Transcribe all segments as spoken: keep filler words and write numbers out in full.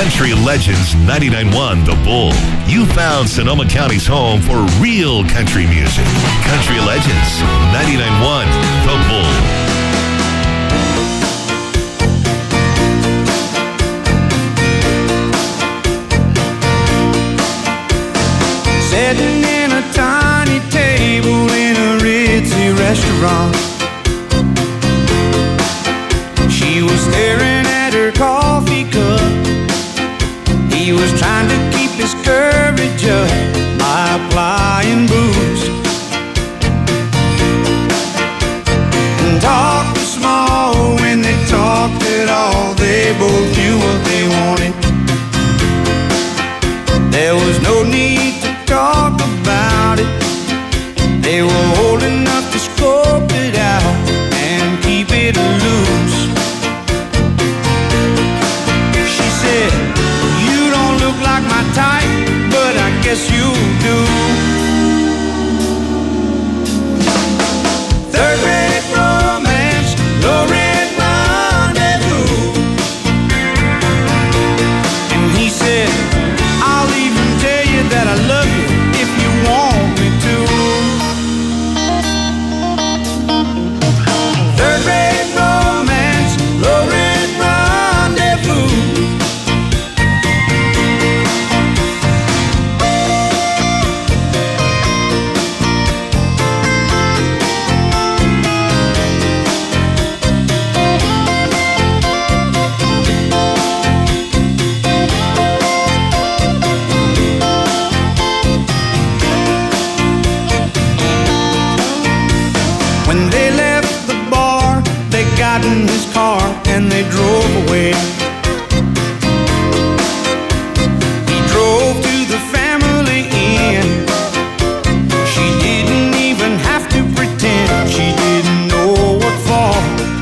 Country Legends ninety-nine point one The Bull. You found Sonoma County's home for real country music. Country Legends ninety-nine point one The Bull. Sitting in a tiny table in a ritzy restaurant, she was staring at her coffee cup. He was trying to keep his courage up by applying booze, and talk was small when they talked at all. They both knew what they wanted. There was no need to talk about it. They were old enough to scope it out and keep it loose. She said, "You don't look like my type, but I guess you do." Third rate romance, low rent rendezvous. And he said, "I'll even tell you that I love you if you want me to." Third rate romance, low rent rendezvous. When they left the bar, they got in his car and they drove away. He drove to the family inn. She didn't even have to pretend she didn't know what for.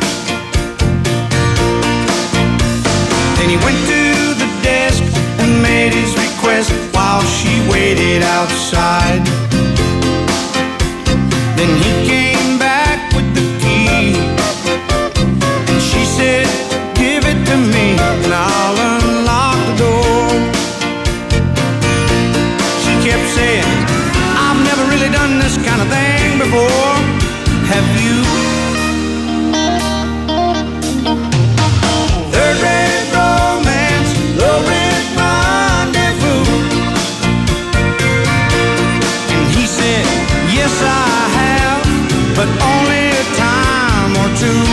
Then he went to the desk and made his request while she waited outside. Then he came back with the key, and she said, "Give it to me and I'll unlock the door." She kept saying, "I've never really done this kind of thing before. Have you?" Third rate romance, low rent rendezvous. And he said, "Yes, I have, but only a time or two."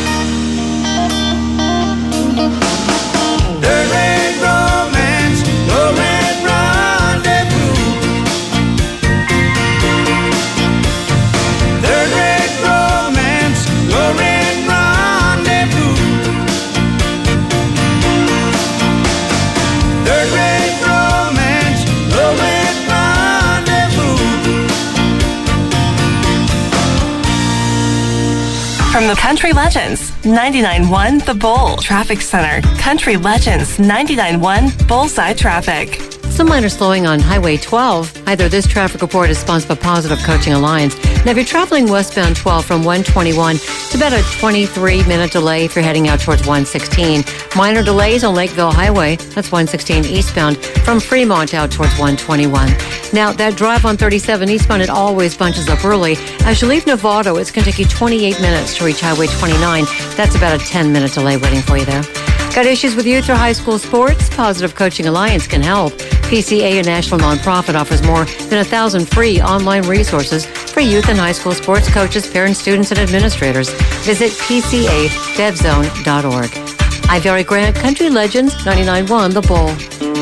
Third rate romance, low rent rendezvous. Third rate romance, low rent rendezvous. Third rate romance, low rent rendezvous. From the Country Legends ninety-nine point one The Bull Traffic Center. Country Legends ninety-nine point one Bullseye Traffic. Some minor slowing on Highway twelve. Either this traffic report is sponsored by Positive Coaching Alliance. Now, if you're traveling westbound twelve from one twenty-one, it's about a twenty-three minute delay if you're heading out towards one sixteen. Minor delays on Lakeville Highway. That's one sixteen eastbound from Fremont out towards one twenty-one. Now, that drive on thirty-seven eastbound, it always bunches up early. As you leave Novato, it's going to take you twenty-eight minutes to reach Highway twenty-nine. That's about a ten minute delay waiting for you there. Got issues with youth or high school sports? Positive Coaching Alliance can help. P C A, a national nonprofit, offers more than a thousand free online resources for youth and high school sports coaches, parents, students, and administrators. Visit P C A dev zone dot org. Ivary Grant, Country Legends ninety-nine point one The Bull.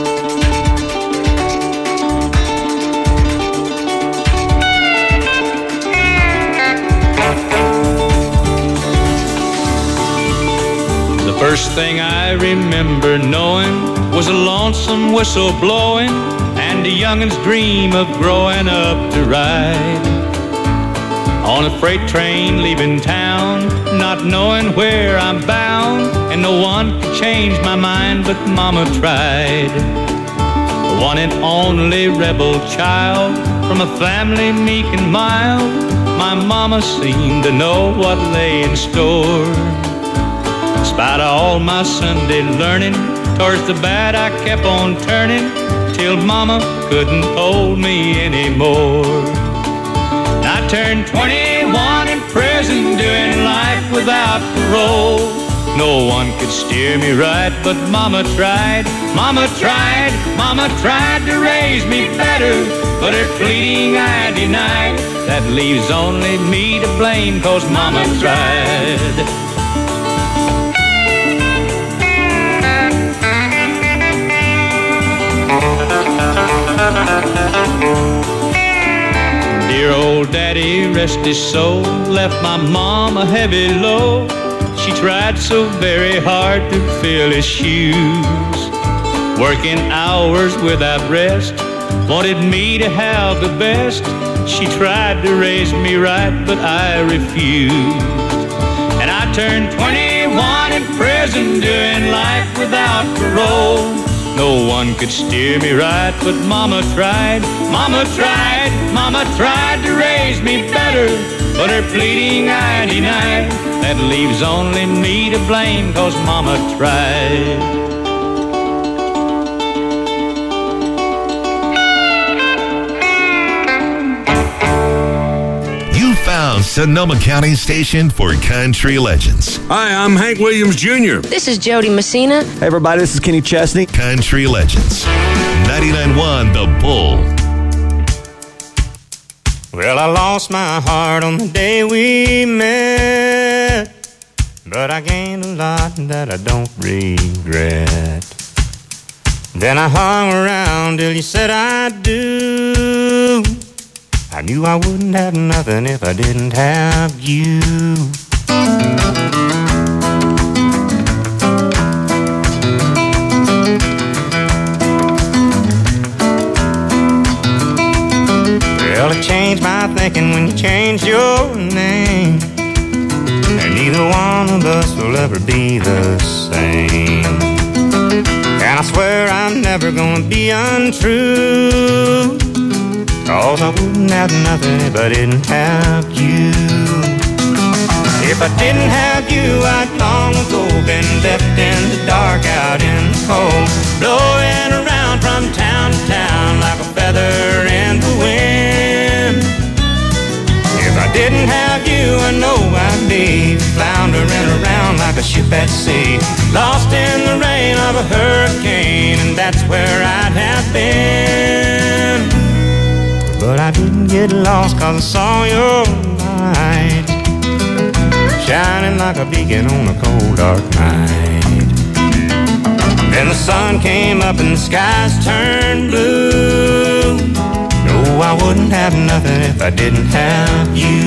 First thing I remember knowing was a lonesome whistle blowing and a youngin's dream of growing up to ride on a freight train leaving town, not knowing where I'm bound, and no one could change my mind, but Mama tried. The one and only rebel child from a family meek and mild, my mama seemed to know what lay in store. In spite of all my Sunday learning, Towards the bad I kept on turning till mama couldn't hold me anymore. I turned twenty-one in prison, doing life without parole. No one could steer me right, but mama tried, mama tried, mama tried to raise me better, but her pleading I denied. That leaves only me to blame, 'cause mama tried. Dear old daddy, rest his soul, left my mom a heavy load. She tried so very hard to fill his shoes, working hours without rest, wanted me to have the best. She tried to raise me right, but I refused. And I turned twenty-one in prison, doing life without parole. No one could steer me right, but mama tried, mama tried, mama tried to raise me better, but her pleading I denied. That leaves only me to blame, 'cause mama tried. You found Sonoma County's station for country legends. Hi, I'm Hank Williams Junior This is Jody Messina. Hey everybody, this is Kenny Chesney. Country legends. ninety-nine point one The Bull. Well, I lost my heart on the day we met, but I gained a lot that I don't regret. Then I hung around till you said I do. I knew I wouldn't have nothing if I didn't have you. Well, it changed my thinking when you changed your name, and neither one of us will ever be the same. And I swear I'm never gonna be untrue, 'cause I wouldn't have nothing if I didn't have you. If I didn't have you, I'd long ago been left in the dark, out in the cold, blowing around from town to town like a feather in the wind. If I didn't have you, I know I'd be floundering around like a ship at sea, lost in the rain of a hurricane, and that's where I'd have been. But I didn't get lost, 'cause I saw your light shining like a beacon on a cold dark night. Then the sun came up and the skies turned blue. No, I wouldn't have nothing if I didn't have you.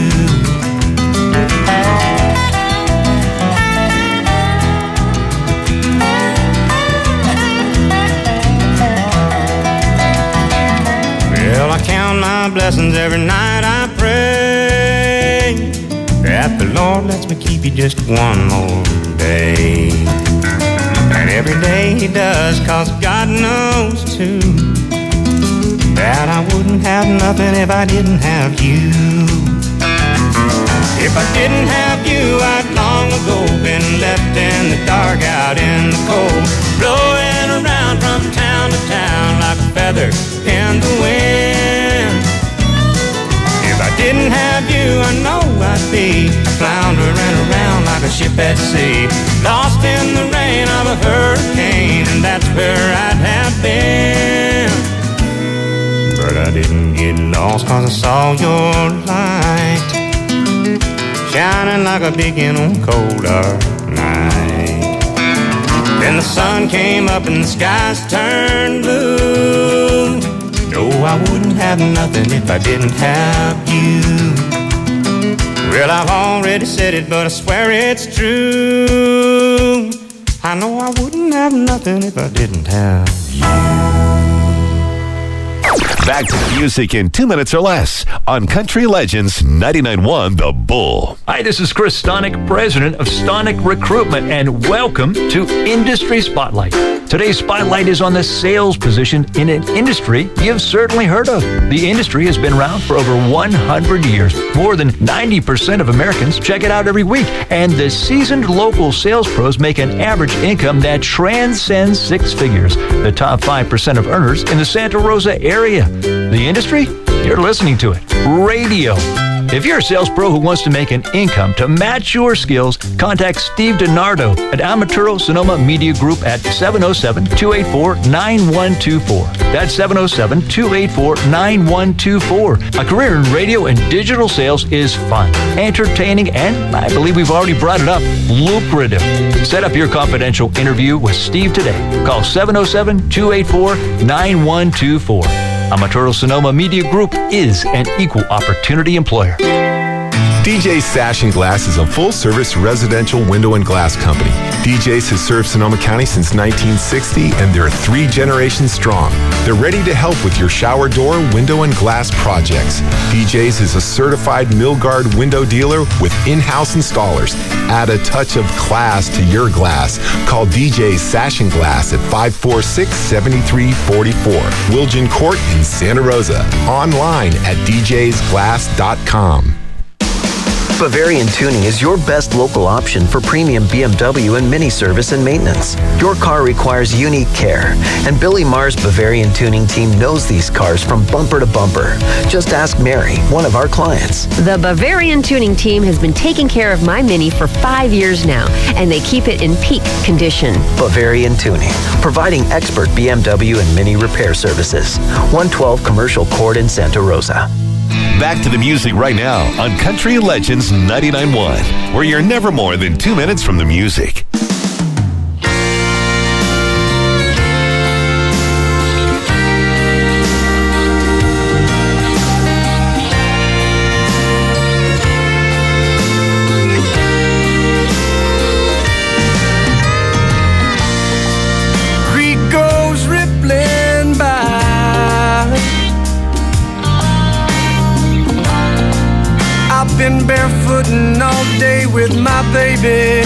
Well, I count my blessings every night I pray that the Lord lets me keep you just one more day. And every day He does, 'cause God knows too that I wouldn't have nothing if I didn't have you. If I didn't have you, I'd long ago been left in the dark, out in the cold, blowing around from town to town like a feather in the wind. If I didn't have you, I know I'd be floundering around like a ship at sea, lost in the rain of a hurricane, and that's where I'd have been. But I didn't get lost, 'cause I saw your light shining like a beacon on a cold dark night. Then the sun came up and the skies turned blue. No, I wouldn't have nothing if I didn't have you. Well, I've already said it, but I swear it's true. I know I wouldn't have nothing if I didn't have you. Back to the music in two minutes or less on Country Legends ninety-nine point one The Bull. Hi, this is Chris Stonick, president of Stonick Recruitment, and welcome to Industry Spotlight. Today's spotlight is on the sales position in an industry you've certainly heard of. The industry has been around for over one hundred years. More than ninety percent of Americans check it out every week, and the seasoned local sales pros make an average income that transcends six figures. The top five percent of earners in the Santa Rosa area. The industry? You're listening to it. Radio. If you're a sales pro who wants to make an income to match your skills, contact Steve DiNardo at Amaturo Sonoma Media Group at seven oh seven, two eight four, nine one two four. That's seven oh seven, two eight four, nine one two four. A career in radio and digital sales is fun, entertaining, and I believe we've already brought it up, lucrative. Set up your confidential interview with Steve today. Call seven oh seven, two eight four, nine one two four. Amaturo Sonoma Media Group is an equal opportunity employer. D J's Sash and Glass is a full-service residential window and glass company. D J's has served Sonoma County since nineteen sixty, and they're three generations strong. They're ready to help with your shower door, window, and glass projects. D J's is a certified Milgard window dealer with in-house installers. Add a touch of class to your glass. Call D J's Sash and Glass at five four six, seven three four four. Wilgen Court in Santa Rosa. Online at d j's glass dot com. Bavarian Tuning is your best local option for premium B M W and Mini service and maintenance. Your car requires unique care, and Billy Marr's Bavarian Tuning team knows these cars from bumper to bumper. Just ask Mary, one of our clients. The Bavarian Tuning team has been taking care of my Mini for five years now, and they keep it in peak condition. Bavarian Tuning, providing expert B M W and Mini repair services. one twelve Commercial Court in Santa Rosa. Back to the music right now on Country Legends ninety-nine point one, where you're never more than two minutes from the music. Creek goes rippling by, I've been barefooting all day with my baby.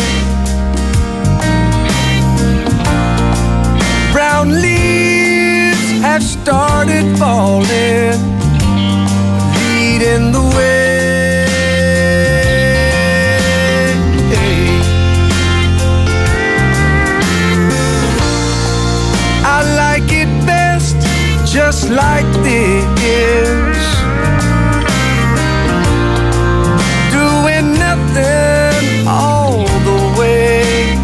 Brown leaves have started falling, leading the way. I like it best just like this. All the way.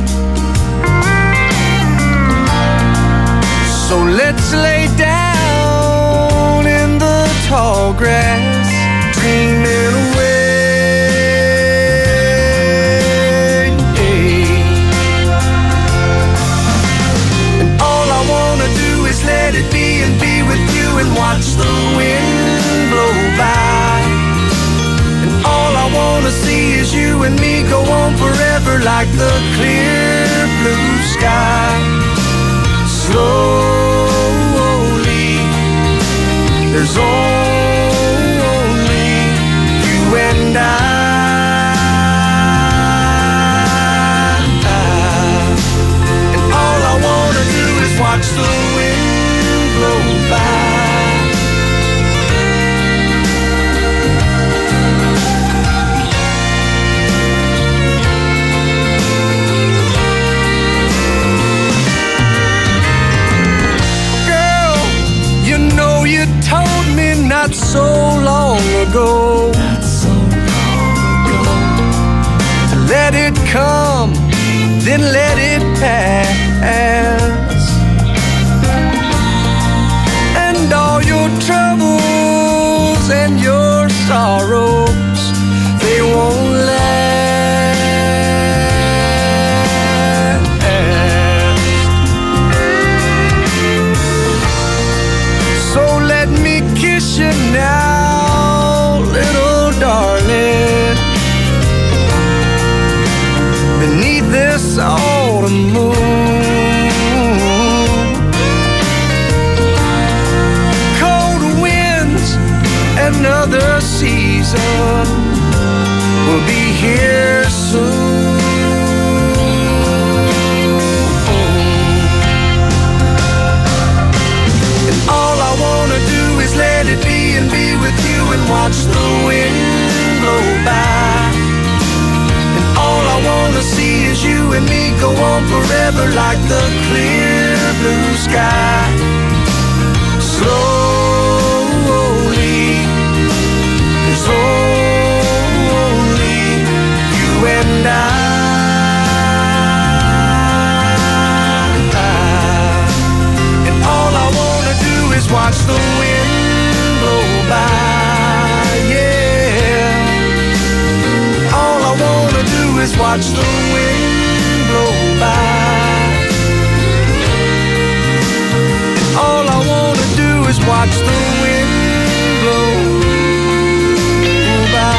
So let's lay down in the tall grass, dreaming away. And all I wanna do is let it be and be with you and watch the wind blow by. And all I wanna see is you and me go on forever like the clear blue sky. Slowly, there's only forever like the clear blue sky. Slowly, 'cause only you and I. And all I wanna do is watch the wind blow by, yeah. All I wanna do is watch the wind blow by. And all I wanna do is watch the wind blow by.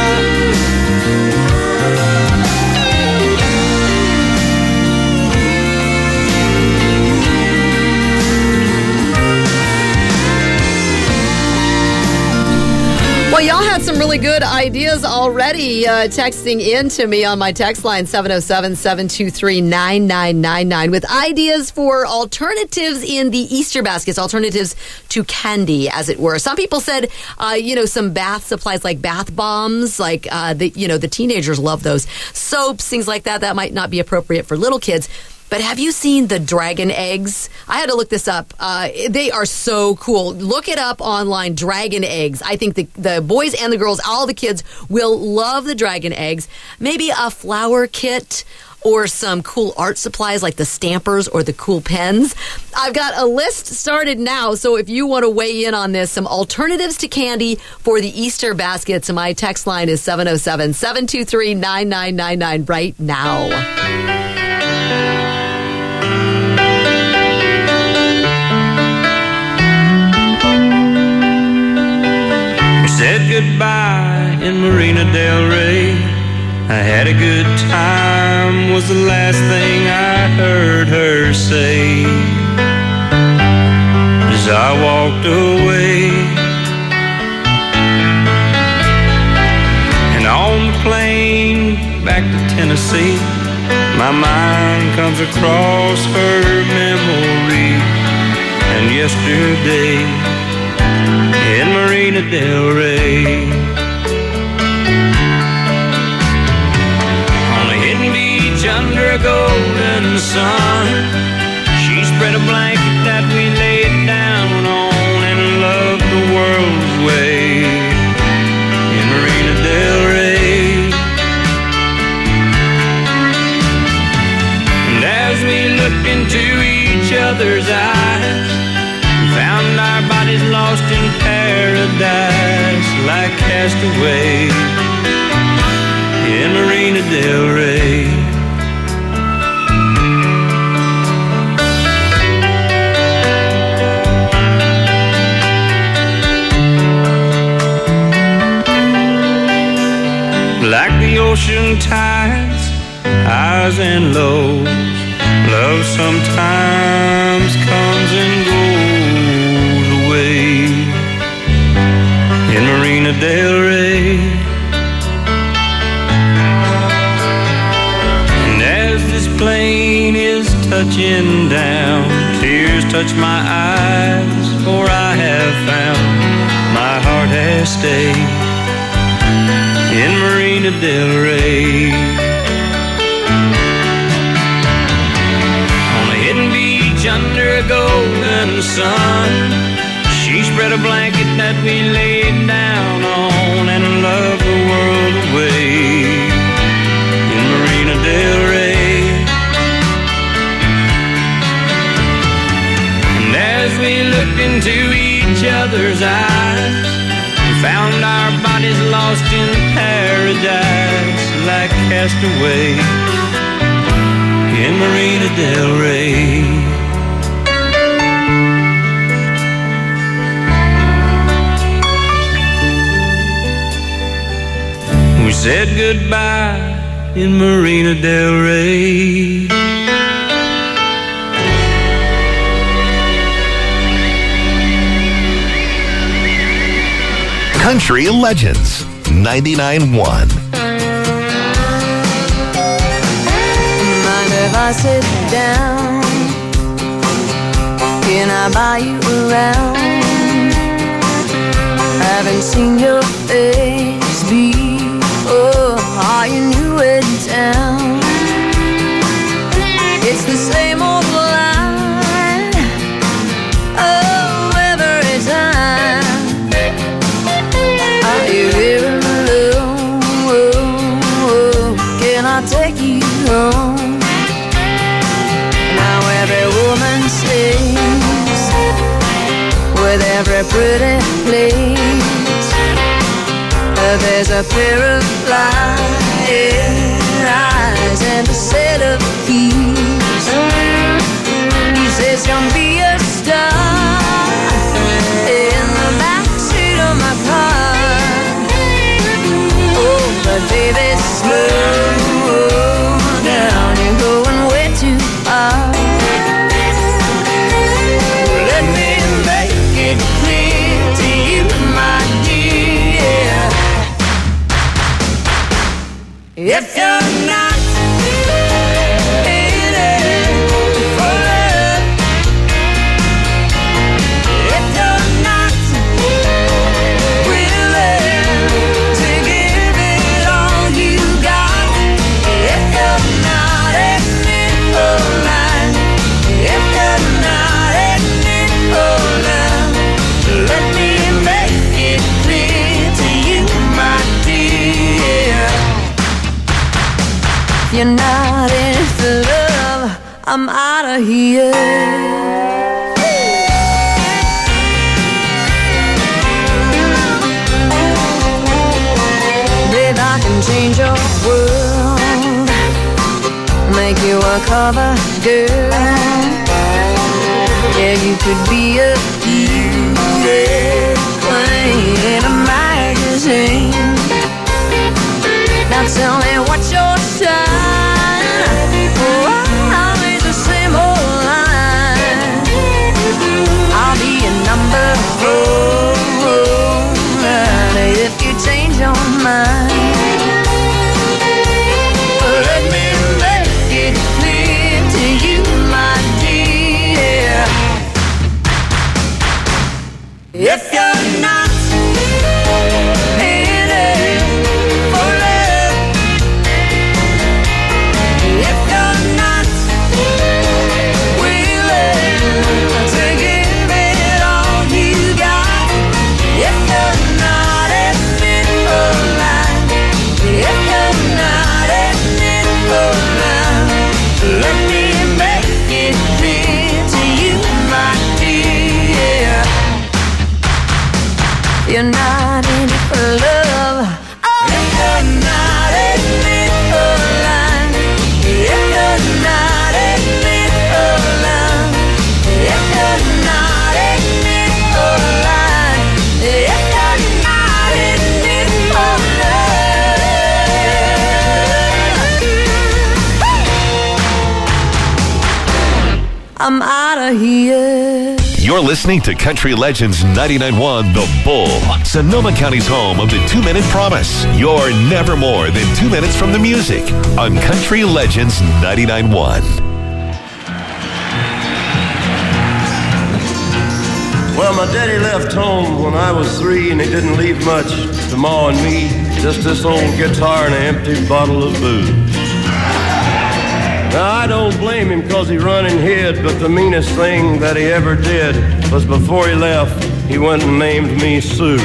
Well, y'all had some really good ideas already uh, texting in to me on my text line seven oh seven, seven two three, nine nine nine nine with ideas for alternatives in the Easter baskets, alternatives to candy, as it were. Some people said, uh, you know, some bath supplies like bath bombs, like, uh, the, you know, the teenagers love those. Soaps, things like that. That might not be appropriate for little kids. But have you seen the dragon eggs? I had to look this up. Uh, they are so cool. Look it up online, dragon eggs. I think the, the boys and the girls, all the kids, will love the dragon eggs. Maybe a flower kit or some cool art supplies like the stampers or the cool pens. I've got a list started now, so if you want to weigh in on this, some alternatives to candy for the Easter baskets, my text line is seven oh seven, seven two three, nine nine nine nine right now. Said goodbye in Marina Del Rey. I had a good time was the last thing I heard her say as I walked away. And on the plane back to Tennessee, my mind comes across her memory and yesterday in Marina Del Rey. On a hidden beach under a golden sun, she spread a blanket that we laid down on and loved the world's way in Marina Del Rey. And as we looked into each other's eyes, found our bodies lost in paradise like castaways in Marina Del Rey. Like the ocean tides, highs and lows, love sometimes comes and goes away in Marina Del Rey. And as this plane is touching down, tears touch my eyes, for I have found my heart has stayed in Marina Del Rey. On a hidden beach under a golden sun, she spread a blanket that we laid down on and loved the world away in Marina Del Rey. And as we looked into each other's eyes, we found our bodies lost in paradise like castaways in Marina Del Rey. We said goodbye in Marina Del Rey. Country Legends ninety-nine point one. Mind if I sit down? Can I buy you around? Haven't seen your face before. Are you new in town? It's the same old line. Oh, every time. Are you here alone? Can I take you home? Now every woman sings with every pretty place. There's a pair of flying eyes and a set of keys. He says you'll be a star in the backseat of my car. Oh, but baby, slow down, you're going way too far. Let me make it clear to you, my dear. If you're not in it for love, if you're not willing to give it all you got, if you're not in it for life, if you're not in it for love, let me make it clear to you, my dear. If you're not in it for love, I'm out of here. Babe, I can change your world, make you a cover girl. Yeah, you could be a beauty queen in a magazine. Now tell me what's your sign? Oh, always the same old line. I'll be a number four if you change your mind. Let me make it clear to you, my dear. If you're not in it for love, if you're not willing to give it all you got, if you're not in it for life, if you're not in it for love, let me make it clear to you, my dear. You're not in it for love. Oh, if you're not in it for life, if you're not in it for love, if you're not in it for life, if you're not in it for love, I'm out of here. You're listening to Country Legends ninety-nine point one The Bull, Sonoma County's home of the two-minute promise. You're never more than two minutes from the music on Country Legends ninety-nine point one. Well, my daddy left home when I was three, and he didn't leave much to Ma and me, just this old guitar and an empty bottle of booze. Now, I don't blame him because he run and hid, but the meanest thing that he ever did was before he left, he went and named me Sue.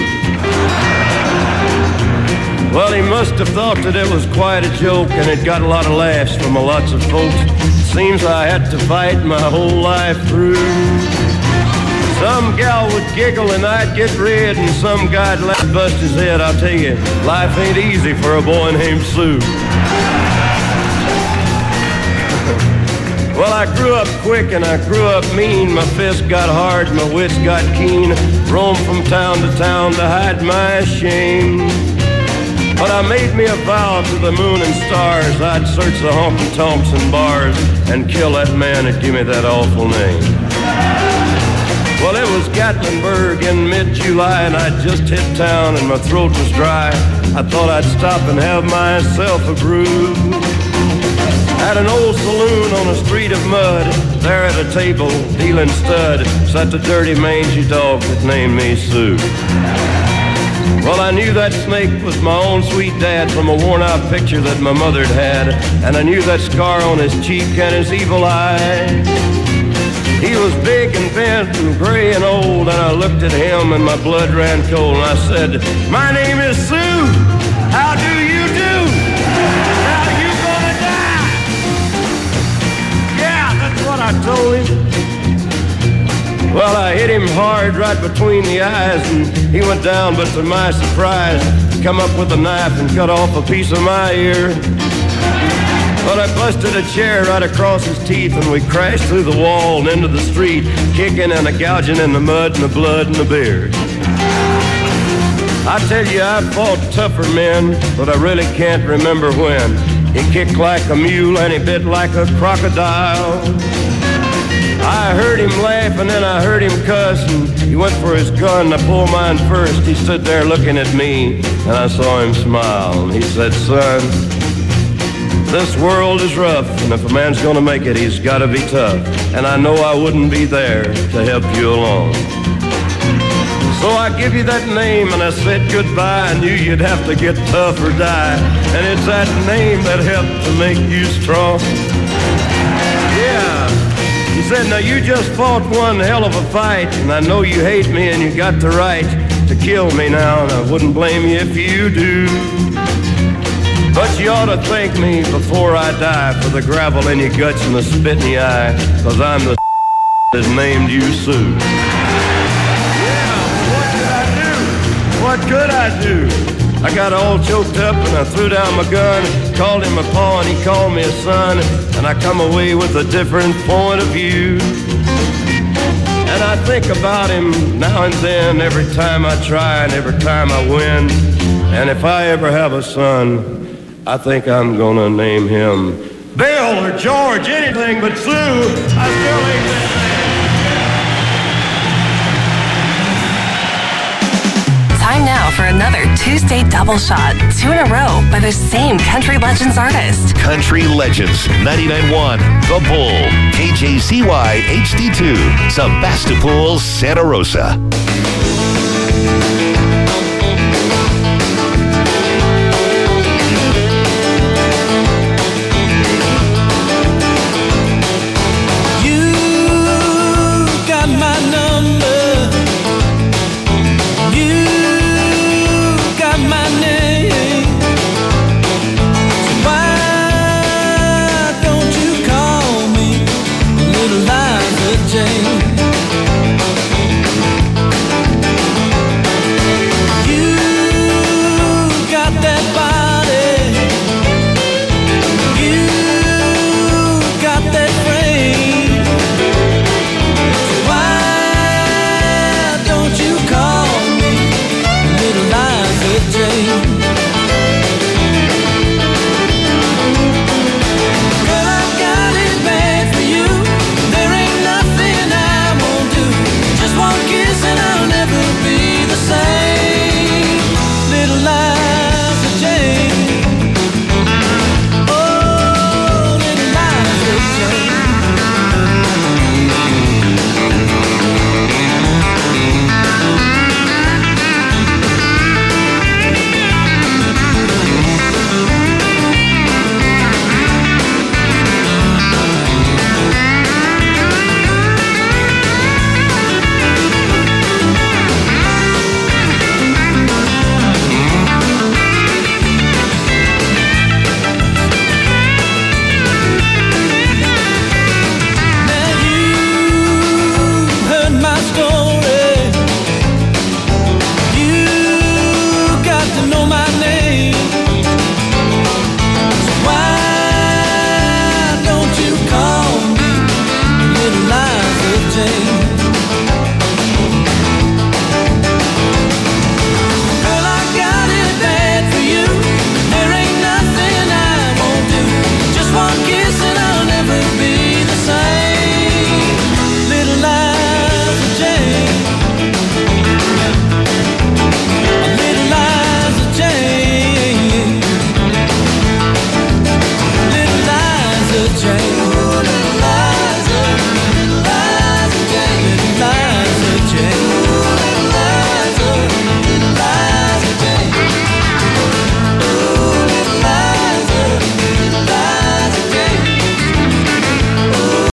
Well, he must have thought that it was quite a joke, and it got a lot of laughs from lots of folks. Seems I had to fight my whole life through. Some gal would giggle and I'd get red, and some guy'd laugh, bust his head. I'll tell you, life ain't easy for a boy named Sue. Well, I grew up quick and I grew up mean. My fists got hard, my wits got keen. Roamed from town to town to hide my shame. But I made me a vow to the moon and stars, I'd search the honky-tonks and bars and kill that man that gave me that awful name. Well, it was Gatlinburg in mid-July, and I'd just hit town and my throat was dry. I thought I'd stop and have myself a brew. At an old saloon on a street of mud, there at a table, dealing stud, sat the dirty mangy dog that named me Sue. Well, I knew that snake was my own sweet dad from a worn-out picture that my mother'd had, and I knew that scar on his cheek and his evil eye. He was big and bent and gray and old, and I looked at him and my blood ran cold, and I said, "My name is Sue. How do you do? Now you gonna die?" Yeah, that's what I told him. Well, I hit him hard right between the eyes, and he went down, but to my surprise, come up with a knife and cut off a piece of my ear. But I busted a chair right across his teeth, and we crashed through the wall and into the street, kicking and a gouging in the mud and the blood and the beer. I tell you, I've fought tougher men, but I really can't remember when. He kicked like a mule and he bit like a crocodile. I heard him laugh and then I heard him cuss, and he went for his gun. I pulled mine first. He stood there looking at me, and I saw him smile. And he said, "Son, this world is rough, and if a man's gonna make it, he's gotta be tough. And I know I wouldn't be there to help you along. So I give you that name, and I said goodbye. I knew you'd have to get tough or die, and it's that name that helped to make you strong." Yeah. He said, "Now you just fought one hell of a fight, and I know you hate me and you got the right to kill me now, and I wouldn't blame you if you do. But you ought to thank me before I die for the gravel in your guts and the spit in your eye, because I'm the that named you Sue." Yeah, what could I do? What could I do? I got all choked up and I threw down my gun, called him a paw and he called me a son, and I come away with a different point of view. And I think about him now and then, every time I try and every time I win. And if I ever have a son, I think I'm gonna name him Bill or George, anything but Sue. I still ain't that man. Time now for another Tuesday double shot, two in a row by the same Country Legends artist. Country Legends ninety-nine point one, The Bull, K J C Y H D two, Sebastopol, Santa Rosa.